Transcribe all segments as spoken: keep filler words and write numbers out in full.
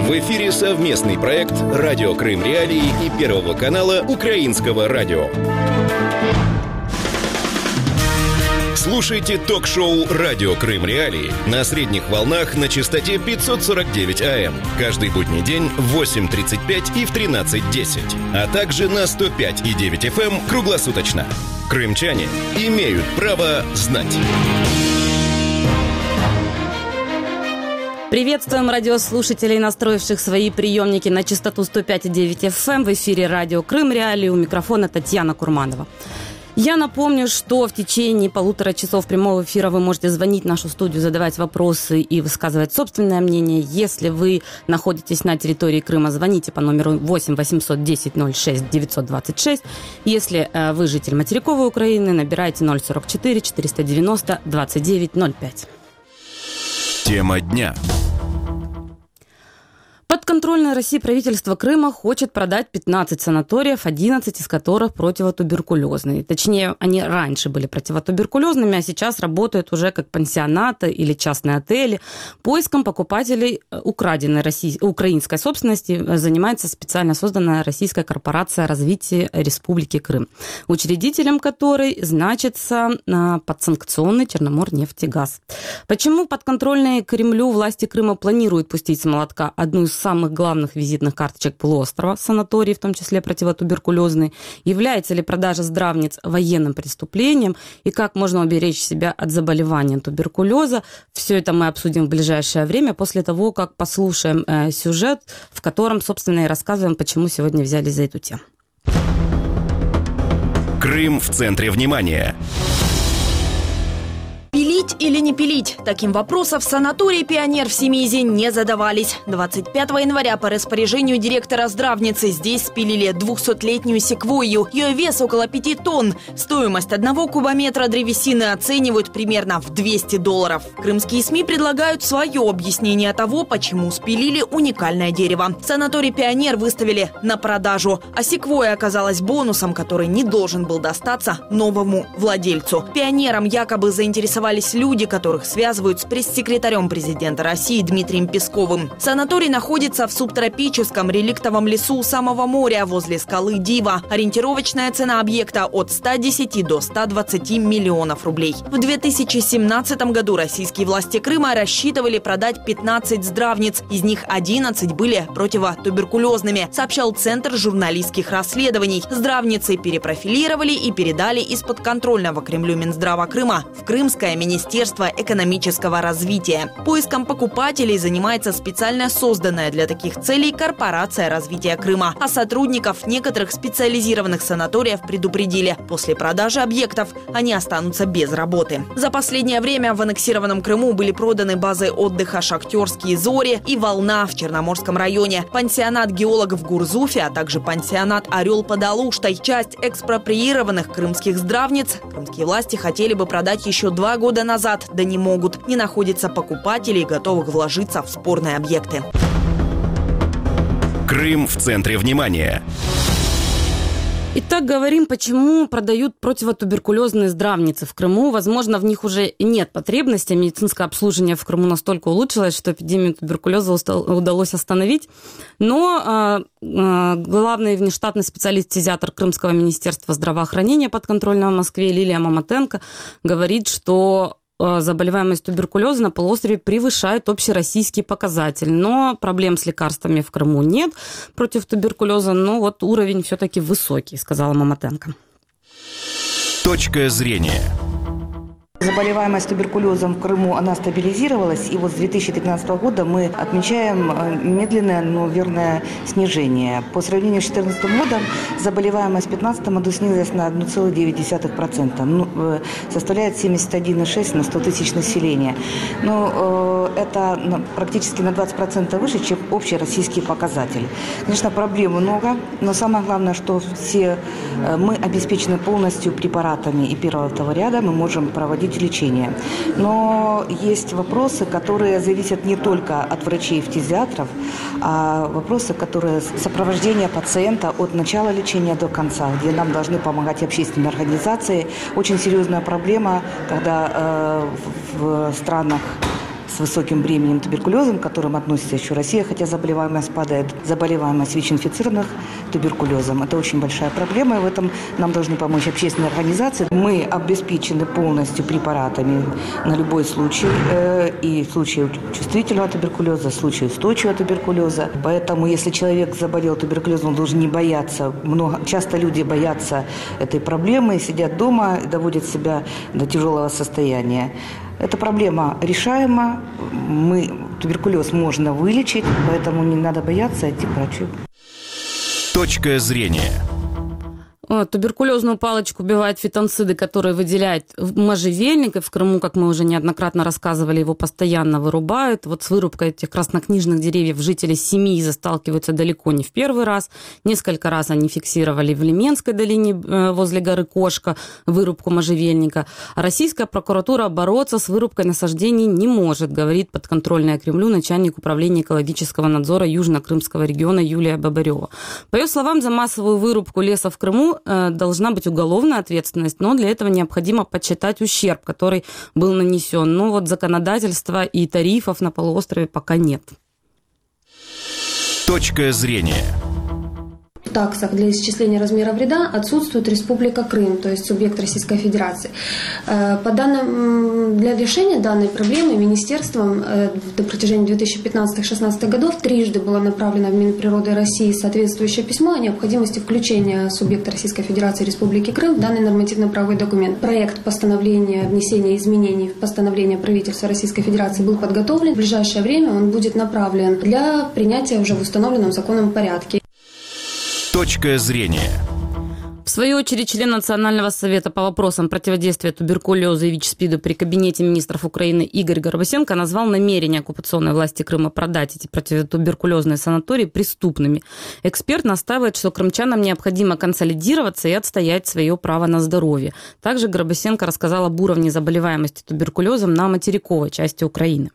В эфире совместный проект «Радио Крым Реалии» и Первого канала Украинского радио. Слушайте ток-шоу «Радио Крым Реалии» на средних волнах на частоте пятьсот сорок девять АМ каждый будний день в восемь тридцать пять и в тринадцать десять, а также на сто пять и девять эф эм круглосуточно. Крымчане имеют право знать. Приветствуем радиослушателей, настроивших свои приемники на частоту сто пять и девять эф эм. В эфире «Радио Крым Реалии». У микрофона Татьяна Курманова. Я напомню, что в течение полутора часов прямого эфира вы можете звонить в нашу студию, задавать вопросы и высказывать собственное мнение. Если вы находитесь на территории Крыма, звоните по номеру восемь восемьсот десять ноль шесть девятьсот двадцать шесть. Если э, вы житель материковой Украины, набирайте ноль сорок четыре четыреста девяносто двадцать девять ноль пять. Тема дня. Подконтрольное России правительство Крыма хочет продать пятнадцать санаториев, одиннадцать из которых противотуберкулезные. Точнее, они раньше были противотуберкулезными, а сейчас работают уже как пансионаты или частные отели. Поиском покупателей украденной России, украинской собственности занимается специально созданная Российская корпорация развития Республики Крым, учредителем которой значится подсанкционный Черноморнефтегаз. Почему подконтрольные Кремлю власти Крыма планируют пустить с молотка одну из самых главных визитных карточек полуострова, санатории, в том числе противотуберкулезные? Является ли продажа здравниц военным преступлением? И как можно уберечь себя от заболевания туберкулеза? Все это мы обсудим в ближайшее время, после того, как послушаем э, сюжет, в котором, собственно, и рассказываем, почему сегодня взялись за эту тему. Крым в центре внимания. Пилить или не пилить? Таким вопросом в санатории «Пионер» в Семиизе не задавались. двадцать пятого января по распоряжению директора здравницы здесь спилили двухсотлетнюю секвойю. Ее вес около пяти тонн. Стоимость одного кубометра древесины оценивают примерно в двести долларов. Крымские СМИ предлагают свое объяснение того, почему спилили уникальное дерево. Санаторий «Пионер» выставили на продажу, а секвойя оказалась бонусом, который не должен был достаться новому владельцу. «Пионером» якобы заинтересовались люди, которых связывают с пресс-секретарем президента России Дмитрием Песковым. Санаторий находится в субтропическом реликтовом лесу у самого моря, возле скалы Дива. Ориентировочная цена объекта от ста десяти до ста двадцати миллионов рублей. В две тысячи семнадцатом году российские власти Крыма рассчитывали продать пятнадцать здравниц. Из них одиннадцать были противотуберкулезными, сообщал Центр журналистских расследований. Здравницы перепрофилировали и передали из подконтрольного Кремлю Минздрава Крыма в Крымское Министерство экономического развития. Поиском покупателей занимается специально созданная для таких целей Корпорация развития Крыма. А сотрудников некоторых специализированных санаториев предупредили: после продажи объектов они останутся без работы. За последнее время в аннексированном Крыму были проданы базы отдыха «Шахтерские зори» и «Волна» в Черноморском районе, пансионат геологов в Гурзуфе, а также пансионат «Орел» под Алуштой. Часть экспроприированных крымских здравниц крымские власти хотели бы продать еще два года года назад, да не могут. Не находится покупателей, готовых вложиться в спорные объекты. Крым в центре внимания. Итак, говорим, почему продают противотуберкулезные здравницы в Крыму. Возможно, в них уже и нет потребности. Медицинское обслуживание в Крыму настолько улучшилось, что эпидемию туберкулеза удалось остановить. Но э, э, главный внештатный специалист-фтизиатр Крымского министерства здравоохранения подконтрольного Москве Лилия Маматенко говорит, что заболеваемость туберкулеза на полуострове превышает общероссийский показатель. Но проблем с лекарствами в Крыму нет против туберкулеза, но вот уровень все-таки высокий, сказала Маматенко. Точка зрения. Заболеваемость туберкулезом в Крыму, она стабилизировалась, и вот с две тысячи тринадцатого года мы отмечаем медленное, но верное снижение. По сравнению с две тысячи четырнадцатым годом заболеваемость в две тысячи пятнадцатом году снизилась на одна целая девять десятых процента, ну, составляет семьдесят один и шесть на сто тысяч населения. Но э, это практически на двадцать процентов выше, чем общий российский показатель. Конечно, проблем много, но самое главное, что все э, мы обеспечены полностью препаратами и первого и второго ряда, мы можем проводить лечения. Но есть вопросы, которые зависят не только от врачей и фтизиатров, а вопросы, которые сопровождение пациента от начала лечения до конца, где нам должны помогать общественные организации. Очень серьезная проблема, когда э, в странах с высоким бременем туберкулезом, к которым относится еще Россия, хотя заболеваемость падает, заболеваемость ВИЧ-инфицированных туберкулезом. Это очень большая проблема, и в этом нам должны помочь общественные организации. Мы обеспечены полностью препаратами на любой случай, э, и в случае чувствительного туберкулеза, в случае устойчивого туберкулеза. Поэтому, если человек заболел туберкулезом, он должен не бояться. Много, часто люди боятся этой проблемы, сидят дома и доводят себя до тяжелого состояния. Эта проблема решаема, мы, туберкулез можно вылечить, поэтому не надо бояться идти к врачу. Точка зрения. Туберкулезную палочку убивают фитонциды, которые выделяют можжевельник. И в Крыму, как мы уже неоднократно рассказывали, его постоянно вырубают. Вот с вырубкой этих краснокнижных деревьев жители Семииза сталкиваются далеко не в первый раз. Несколько раз они фиксировали в Лименской долине возле горы Кошка вырубку можжевельника. А российская прокуратура бороться с вырубкой насаждений не может, говорит подконтрольная Кремлю начальник управления экологического надзора Южно-Крымского региона Юлия Бабарева. По ее словам, за массовую вырубку леса в Крыму должна быть уголовная ответственность, но для этого необходимо подсчитать ущерб, который был нанесен. Но вот законодательства и тарифов на полуострове пока нет. Точка зрения. В таксах для исчисления размера вреда отсутствует Республика Крым, то есть субъект Российской Федерации. По данным, для решения данной проблемы министерством до протяжении две тысячи пятнадцатого — две тысячи шестнадцатого годов трижды было направлено в Минприроды России соответствующее письмо о необходимости включения субъекта Российской Федерации Республики Крым в данный нормативно-правовой документ. Проект постановления о внесении изменений в постановление правительства Российской Федерации был подготовлен. В ближайшее время он будет направлен для принятия уже в установленном законном порядке. Точка зрения. В свою очередь, член Национального совета по вопросам противодействия туберкулезу и ВИЧ-СПИДу при Кабинете министров Украины Игорь Горбасенко назвал намерение оккупационной власти Крыма продать эти противотуберкулезные санатории преступными. Эксперт настаивает, что крымчанам необходимо консолидироваться и отстоять свое право на здоровье. Также Горбасенко рассказал об уровне заболеваемости туберкулезом на материковой части Украины.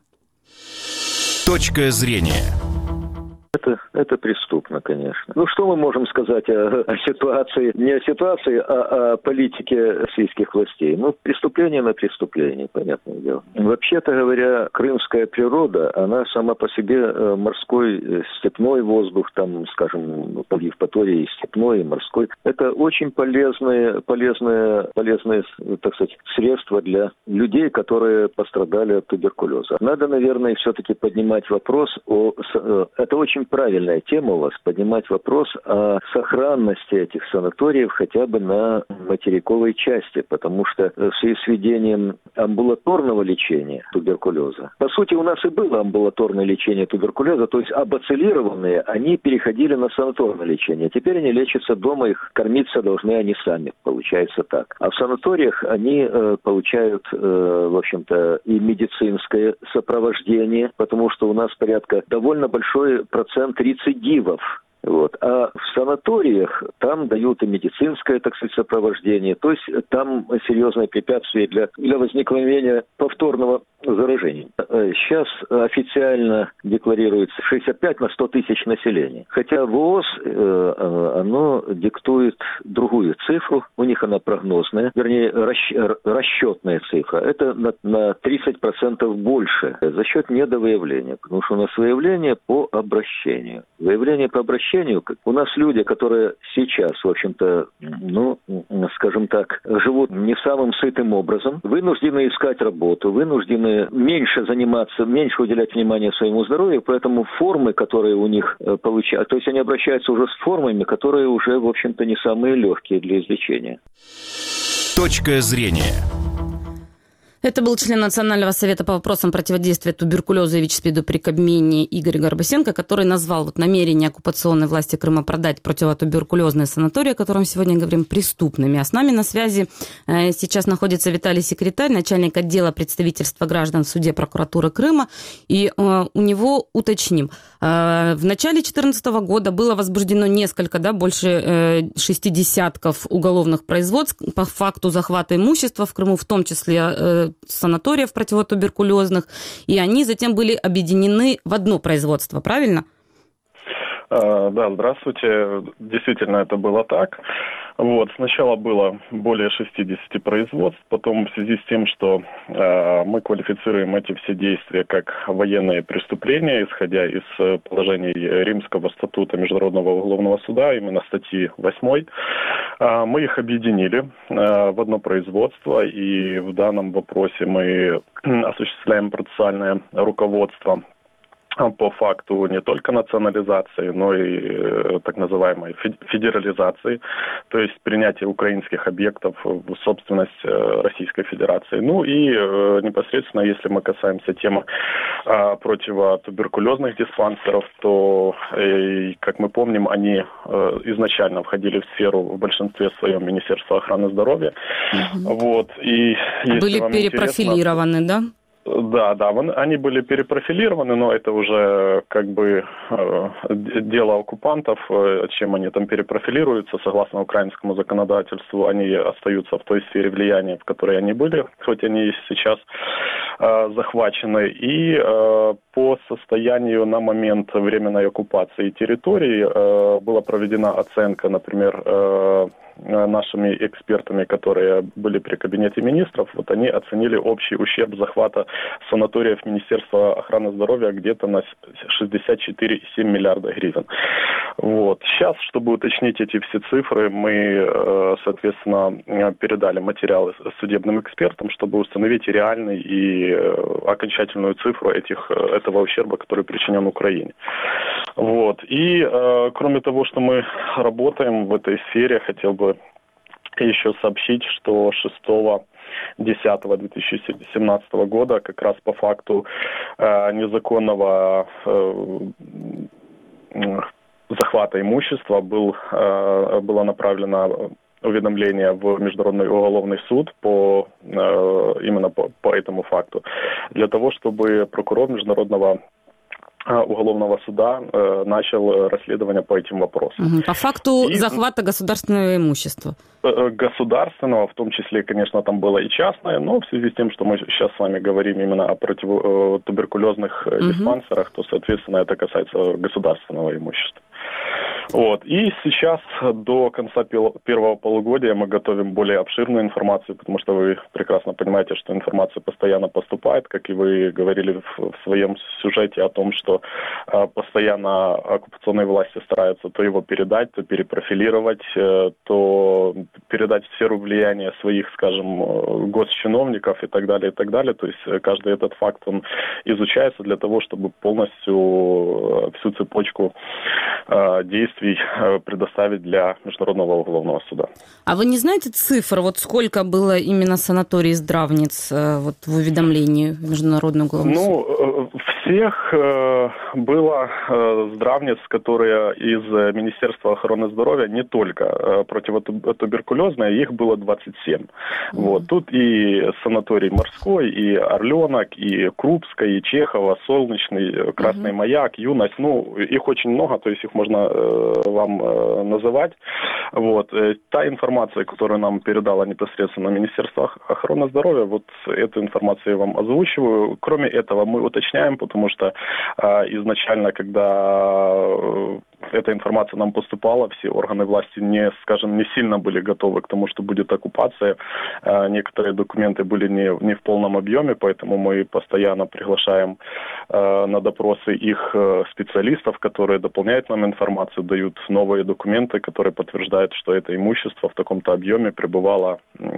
Точка зрения. Это, это преступно, конечно. Ну, что мы можем сказать о, о ситуации, не о ситуации, а о политике российских властей? Ну, преступление на преступление, понятное дело. Вообще-то говоря, крымская природа, она сама по себе морской, степной воздух, там, скажем, в Евпатории степной и морской, это очень полезные, полезные, полезные, так сказать, средства для людей, которые пострадали от туберкулеза. Надо, наверное, все-таки поднимать вопрос о... Это очень правильная тема у вас, поднимать вопрос о сохранности этих санаториев хотя бы на материковой части, потому что в связи с введением амбулаторного лечения туберкулеза, по сути, у нас и было амбулаторное лечение туберкулеза, то есть абацилированные, они переходили на санаторное лечение. Теперь они лечатся дома, их кормиться должны они сами, получается так. А в санаториях они э, получают, э, в общем-то, и медицинское сопровождение, потому что у нас порядка довольно большой процент рецидивов. Вот. А в санаториях там дают и медицинское, так сказать, сопровождение. То есть там серьезное препятствие для, для возникновения повторного заражения. Сейчас официально декларируется шестьдесят пять на сто тысяч населения. Хотя ВООЗ, э, оно диктует другую цифру. У них она прогнозная, вернее, расч, расчетная цифра. Это на, на тридцать процентов больше за счет недовыявления. Потому что у нас выявление по обращению. Выявление по обращению. У нас люди, которые сейчас, в общем-то, ну, скажем так, живут не самым сытым образом, вынуждены искать работу, вынуждены меньше заниматься, меньше уделять внимание своему здоровью, поэтому формы, которые у них получают, то есть они обращаются уже с формами, которые уже, в общем-то, не самые легкие для излечения. Точка зрения. Это был член Национального совета по вопросам противодействия туберкулезу и ВИЧ-СПИДу при Кабмине Игорь Горбасенко, который назвал вот намерение оккупационной власти Крыма продать противотуберкулезные санатории, о котором сегодня говорим, преступными. А с нами на связи сейчас находится Виталий Секретарь, начальник отдела представительства граждан в суде прокуратуры Крыма. И у него уточним. В начале две тысячи четырнадцатого года было возбуждено несколько, да, больше шести десятков уголовных производств по факту захвата имущества в Крыму, в том числе санаториев противотуберкулезных, и они затем были объединены в одно производство, правильно? Да, здравствуйте. Действительно, это было так. Вот, сначала было более шестидесяти производств, потом в связи с тем, что э, мы квалифицируем эти все действия как военные преступления, исходя из положений Римского статута Международного уголовного суда, именно статьи восьмой, э, мы их объединили э, в одно производство, и в данном вопросе мы осуществляем процессуальное руководство по факту не только национализации, но и э, так называемой федерализации, то есть принятия украинских объектов в собственность э, Российской Федерации. Ну и э, непосредственно, если мы касаемся темы э, противотуберкулезных диспансеров, то, э, как мы помним, они э, изначально входили в сферу в большинстве своем Министерства охраны здоровья. Mm-hmm. Вот, и были перепрофилированы, да? Да, да, они были перепрофилированы, но это уже как бы э, дело оккупантов, э, чем они там перепрофилируются, согласно украинскому законодательству, они остаются в той сфере влияния, в которой они были, хоть они сейчас э, захвачены. И э, по состоянию на момент временной оккупации территории э, была проведена оценка, например, э, нашими экспертами, которые были при кабинете министров, вот они оценили общий ущерб захвата санаториев Министерства охраны здоровья где-то на шестьдесят четыре целых семь десятых миллиарда гривен. Вот. Сейчас, чтобы уточнить эти все цифры, мы, соответственно, передали материалы судебным экспертам, чтобы установить реальный и окончательную цифру этих, этого ущерба, который причинен Украине. Вот. И кроме того, что мы работаем в этой сфере, хотел бы еще сообщить, что шестого десятого две тысячи семнадцатого года как раз по факту э, незаконного э, захвата имущества был, э, было направлено уведомление в Международный уголовный суд по, э, именно по, по этому факту, для того, чтобы прокурор Международного уголовного суда э, начал расследование по этим вопросам. Угу. По факту и захвата государственного имущества. Государственного, в том числе, конечно, там было и частное, но в связи с тем, что мы сейчас с вами говорим именно о противотуберкулезных угу. диспансерах, то, соответственно, это касается государственного имущества. Вот. И сейчас до конца первого полугодия мы готовим более обширную информацию, потому что вы прекрасно понимаете, что информация постоянно поступает, как и вы говорили в, в своем сюжете о том, что э, постоянно оккупационные власти стараются то его передать, то перепрофилировать, э, то передать в сферу влияния своих, скажем, госчиновников и так далее, и так далее. То есть каждый этот факт, он изучается для того, чтобы полностью всю цепочку э, действий предоставить для Международного уголовного суда. А вы не знаете цифр, вот сколько было именно санаторий здравниц вот, в уведомлении в Международный уголовный суд? Ну, всех было здравниц, которые из Министерства охраны здоровья, не только противотуберкулезные, их было двадцать семь. Mm-hmm. Вот. Тут и санаторий Морской, и Орленок, и Крупская, и Чехова, Солнечный, Красный mm-hmm. Маяк, Юность. Ну, их очень много, то есть их можно вам э, называть. Вот. Та информация, которую нам передало непосредственно Министерство охраны здоровья, вот эту информацию я вам озвучиваю. Кроме этого, мы уточняем, потому что э, изначально, когда э, эта информация нам поступала, все органы власти не, скажем, не сильно были готовы к тому, что будет оккупация. Э, некоторые документы были не, не в полном объеме, поэтому мы постоянно приглашаем э, на допросы их э, специалистов, которые дополняют нам информацию, дают новые документы, которые подтверждают, что это имущество в таком-то объеме пребывало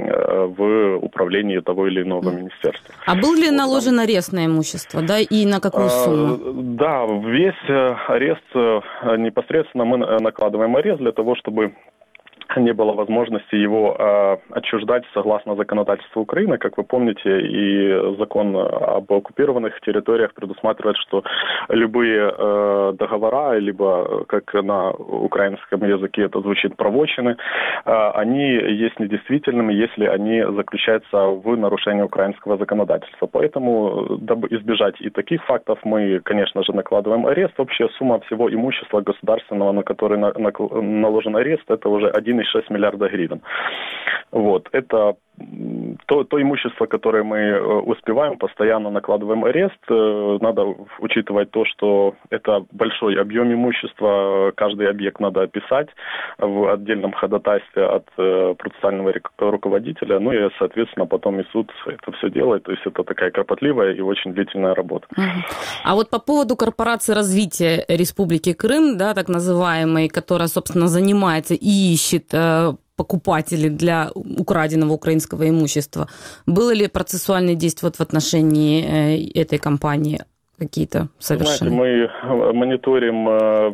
в управлении того или иного министерства. А был ли наложен арест на имущество, да, и на какую сумму? Да, весь арест, непосредственно мы накладываем арест для того, чтобы не было возможности его э, отчуждать согласно законодательству Украины. Как вы помните, и закон об оккупированных территориях предусматривает, что любые э, договора, либо, как на украинском языке это звучит, правочины, э, они есть недействительными, если они заключаются в нарушении украинского законодательства. Поэтому, дабы избежать и таких фактов, мы, конечно же, накладываем арест. Общая сумма всего имущества государственного, на который на, на, наложен арест, это уже один целых шесть десятых миллиарда гривен. Вот. Это то, то имущество, которое мы успеваем, постоянно накладываем арест. Надо учитывать то, что это большой объем имущества, каждый объект надо описать в отдельном ходатайстве от процессуального руководителя, ну и, соответственно, потом и суд это все делает. То есть это такая кропотливая и очень длительная работа. А вот по поводу корпорации развития Республики Крым, да, так называемой, которая, собственно, занимается и ищет покупателей для украденного украинского имущества, было ли процессуальные действия вот в отношении этой компании какие-то совершены? Знаете, мы мониторим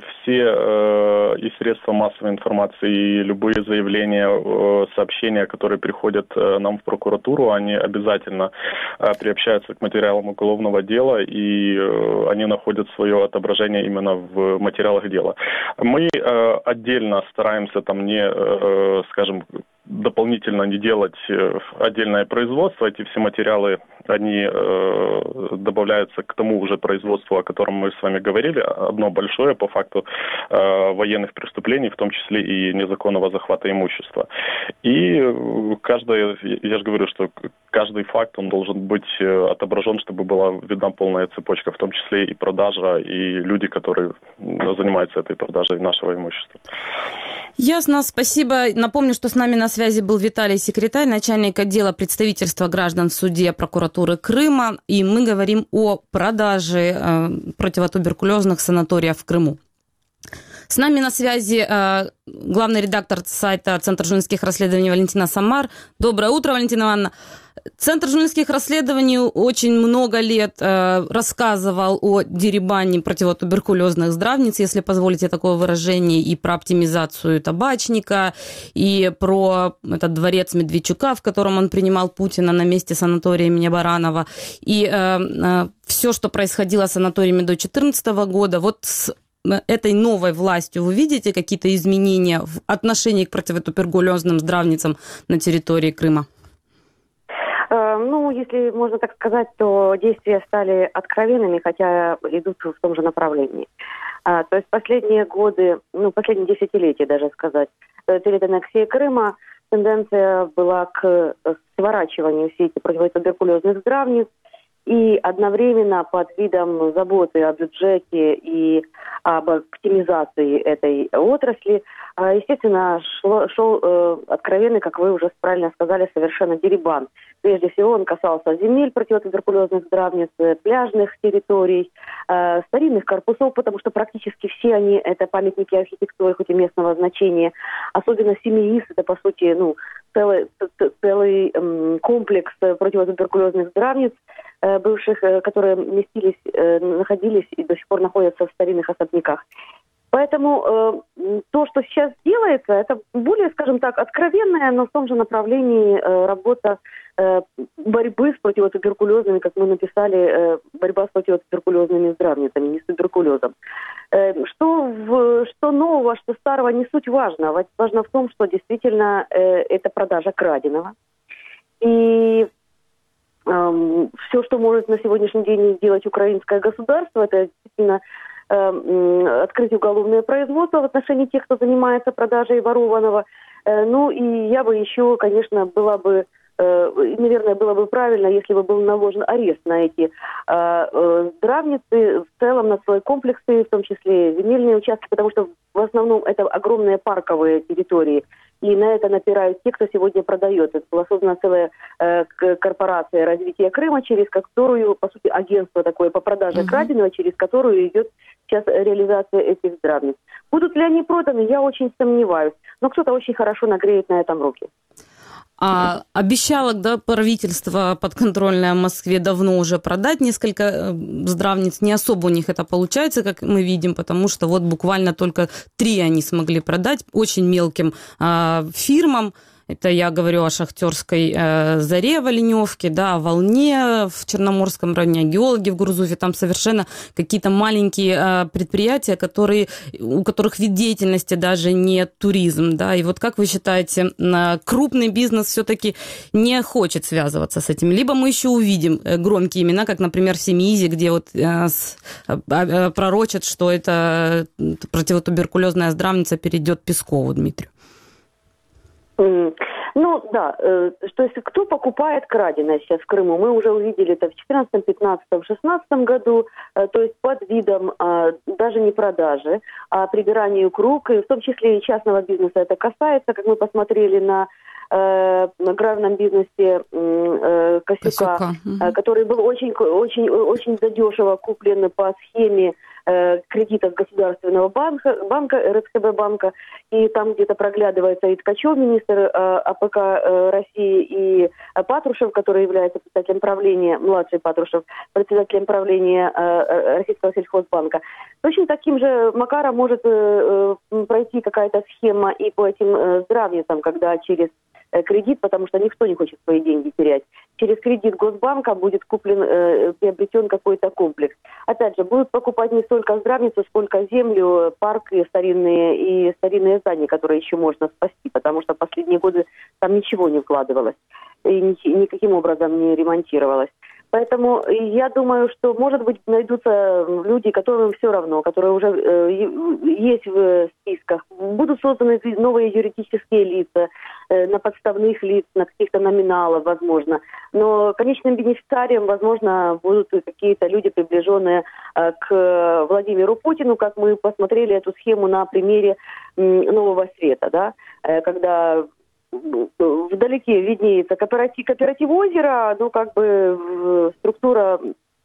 все и средства массовой информации, и любые заявления, сообщения, которые приходят нам в прокуратуру, они обязательно приобщаются к материалам уголовного дела, и они находят свое отображение именно в материалах дела. Мы отдельно стараемся там не, скажем, дополнительно не делать отдельное производство. Эти все материалы, они э, добавляются к тому уже производству, о котором мы с вами говорили. Одно большое по факту э, военных преступлений, в том числе и незаконного захвата имущества. И каждое, я же говорю, что каждый факт, он должен быть отображен, чтобы была видна полная цепочка, в том числе и продажа, и люди, которые занимаются этой продажей нашего имущества. Ясно, спасибо. Напомню, что с нами на связи был Виталий Секретарь, начальник отдела представительства граждан в суде прокуратуры Крыма, и мы говорим о продаже э, противотуберкулезных санаториев в Крыму. С нами на связи э, главный редактор сайта Центра журналистских расследований Валентина Самар. Доброе утро, Валентина Ивановна. Центр журналистских расследований очень много лет э, рассказывал о дерибане противотуберкулезных здравниц, если позволите такое выражение, и про оптимизацию табачника, и про этот дворец Медведчука, в котором он принимал Путина на месте санатория имени Баранова. И э, э, все, что происходило с санаториями до две тысячи четырнадцатого года, вот с этой новой властью вы видите какие-то изменения в отношении к противотуберкулезным здравницам на территории Крыма? Ну, если можно так сказать, то действия стали откровенными, хотя идут в том же направлении. А, то есть последние годы, ну, последние десятилетия даже сказать, перед аннексией Крыма тенденция была к сворачиванию сети противотуберкулезных здравниц, и одновременно под видом заботы о бюджете и об оптимизации этой отрасли, естественно, шло, шел э, откровенный, как вы уже правильно сказали, совершенно дерибан. Прежде всего он касался земель противотуберкулезных здравниц, пляжных территорий, э, старинных корпусов, потому что практически все они это памятники архитектуры, хоть и местного значения. Особенно Семиис, это по сути ну, целый, целый э, комплекс противотуберкулезных здравниц, э, бывших, э, которые местились, э, находились и до сих пор находятся в старинных особняках. Поэтому э, то, что сейчас делается, это более, скажем так, откровенная, но в том же направлении э, работа э, борьбы с противотуберкулезными, как мы написали, э, борьба с противотуберкулезными здравницами, не с туберкулезом. Э, что, в, что нового, что старого, не суть важно. Важно в том, что действительно э, это продажа краденого. И э, все, что может на сегодняшний день сделать украинское государство, это действительно открыть уголовное производство в отношении тех, кто занимается продажей ворованного. Ну и я бы еще, конечно, была бы, наверное, было бы правильно, если бы был наложен арест на эти здравницы, в целом на свои комплексы, в том числе земельные участки, потому что в основном это огромные парковые территории. И на это напирают те, кто сегодня продает. Это была создана целая э, корпорация развития Крыма, через которую, по сути, агентство такое по продаже uh-huh. краденого, через которую идет сейчас реализация этих здравниц. Будут ли они проданы, я очень сомневаюсь. Но кто-то очень хорошо нагреет на этом руки. А обещало, да, правительство подконтрольное Москве давно уже продать несколько здравниц. Не особо у них это получается, как мы видим, потому что вот буквально только три они смогли продать очень мелким а, фирмам. Это я говорю о шахтерской э, заре в Оленевке, да, о Волне в Черноморском районе, о геологи в Гурзуфе. Там совершенно какие-то маленькие э, предприятия, которые, у которых вид деятельности даже не туризм. Да. И вот как вы считаете, крупный бизнес все-таки не хочет связываться с этим? Либо мы еще увидим громкие имена, как, например, в Семиизе, где вот э, с, э, пророчат, что это противотуберкулезная здравница перейдет Пескову Дмитрию. Ну, да, э, то есть кто покупает краденое сейчас в Крыму, мы уже увидели это в четырнадцатом, пятнадцатом, шестнадцатом году, э, то есть под видом э, даже не продажи, а прибиранию к рук, и в том числе и частного бизнеса это касается, как мы посмотрели на э, аграрном бизнесе э, Косюка, Косюка. Э, который был очень, очень, очень задешево куплен по схеме кредитов Государственного банка, банка, РСХБ банка, и там где-то проглядывается и Ткачев, министр АПК России, и Патрушев, который является председателем правления, младший Патрушев, председателем правления Российского сельхозбанка. Точно таким же макаром может пройти какая-то схема и по этим здравницам, когда через кредит, потому что никто не хочет свои деньги терять. Через кредит Госбанка будет куплен, э, приобретен какой-то комплекс. Опять же, будут покупать не столько здравницу, сколько землю, парки старинные и старинные здания, которые еще можно спасти, потому что в последние годы там ничего не вкладывалось и ни, никаким образом не ремонтировалось. Поэтому я думаю, что, может быть, найдутся люди, которым все равно, которые уже э, есть в списках. Будут созданы новые юридические лица, э, на подставных лиц, на каких-то номиналах, возможно. Но конечным бенефициарием, возможно, будут какие-то люди, приближенные э, к Владимиру Путину, как мы посмотрели эту схему на примере э, Нового Света, да, э, когда вдалеке виднеется кооператив, кооператив озера, ну, как бы структура,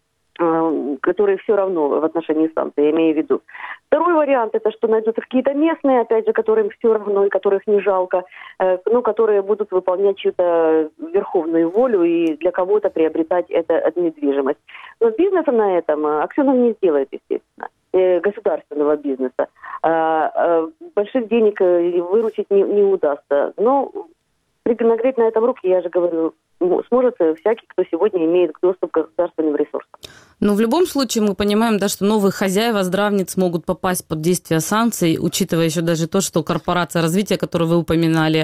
э, которая все равно в отношении станции, я имею в виду. Второй вариант, это что найдутся какие-то местные, опять же, которым все равно и которых не жалко, э, ну, которые будут выполнять чью-то верховную волю и для кого-то приобретать это, эту недвижимость. Но бизнеса на этом Аксенов не сделает, естественно, э, государственного бизнеса. А, а, больших денег выручить не, не удастся. Но нагреть на этом руки, я же говорю, сможет всякий, кто сегодня имеет доступ к государственным ресурсам. Но в любом случае мы понимаем, да, что новые хозяева здравниц могут попасть под действие санкций, учитывая еще даже то, что корпорация развития, которую вы упоминали,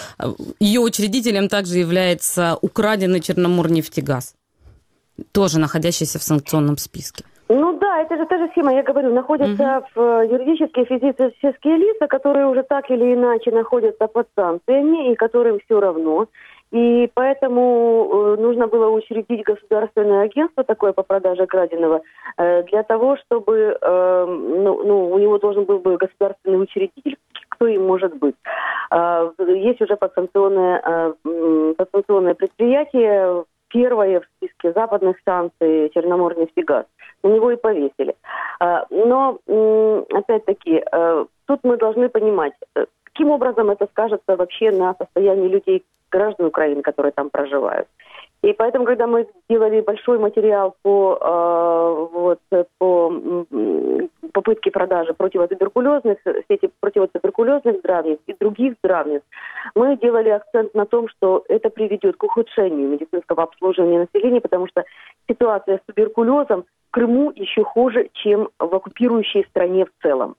ее учредителем также является украденный Черноморнефтегаз, тоже находящийся в санкционном списке. Ну да, это же та же схема, я говорю, находятся uh-huh. в юридические и физические лица, которые уже так или иначе находятся под санкциями и которым все равно. И поэтому э, нужно было учредить государственное агентство такое по продаже краденого э, для того, чтобы э, ну, ну, у него должен был бы государственный учредитель, кто им может быть. Э, есть уже подсанкционное, э, подсанкционное предприятие, первое в списке западных станций Черноморнефтегаз. На него и повесили. Но, опять-таки, тут мы должны понимать, каким образом это скажется вообще на состоянии людей, граждан Украины, которые там проживают. И поэтому, когда мы делали большой материал по, вот, по попытке продажи противотуберкулезных, сети противотуберкулезных здравниц и других здравниц, мы делали акцент на том, что это приведет к ухудшению медицинского обслуживания населения, потому что ситуация с туберкулезом в Крыму еще хуже, чем в оккупирующей стране в целом.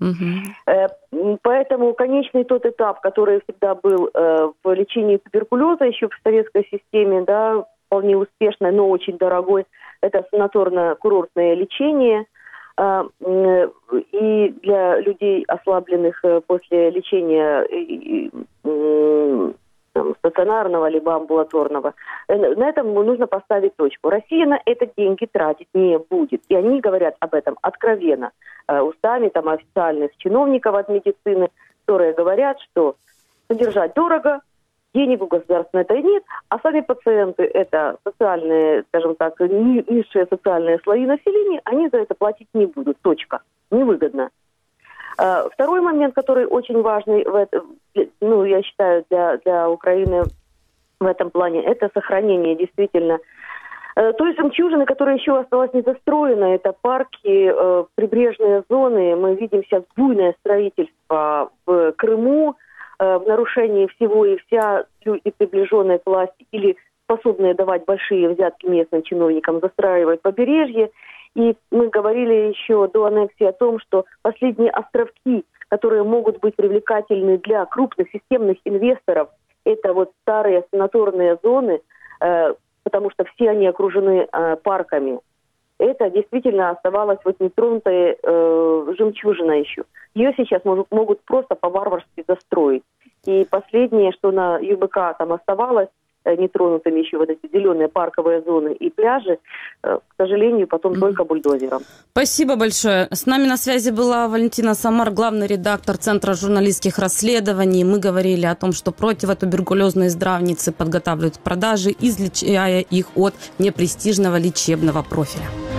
Угу. Поэтому конечный тот этап, который всегда был э, в лечении туберкулеза еще в советской системе, да, вполне успешный, но очень дорогой, это санаторно-курортное лечение. Э, э, и для людей, ослабленных э, после лечения э, э, там, стационарного либо амбулаторного, э, на этом нужно поставить точку. Россия на это деньги тратить не будет. И они говорят об этом откровенно. Устами там официальных чиновников от медицины, которые говорят, что содержать дорого, денег у государства на это нет, а сами пациенты, это социальные, скажем так, низшие социальные слои населения, они за это платить не будут. Точка. Невыгодно. Второй момент, который очень важный, в этом, ну, я считаю, для, для Украины в этом плане, это сохранение действительно той жемчужины, которая еще осталась недостроена, это парки, э, прибрежные зоны. Мы видим сейчас буйное строительство в Крыму, э, в нарушении всего, и вся люди, приближенные к власти или способные давать большие взятки местным чиновникам, застраивают побережье. И мы говорили еще до аннексии о том, что последние островки, которые могут быть привлекательны для крупных системных инвесторов, это вот старые санаторные зоны, э, потому что все они окружены э, парками. Это действительно оставалось вот нетронутой э, жемчужиной еще. Ее сейчас могут, могут просто по-варварски застроить. И последнее, что на ЮБК там оставалось нетронутыми еще вот эти зеленые парковые зоны и пляжи, к сожалению, потом mm-hmm. только бульдозером. Спасибо большое. С нами на связи была Валентина Самар, главный редактор Центра журналистских расследований. Мы говорили о том, что противотуберкулезные здравницы подготавливают к продаже, излечая их от непрестижного лечебного профиля.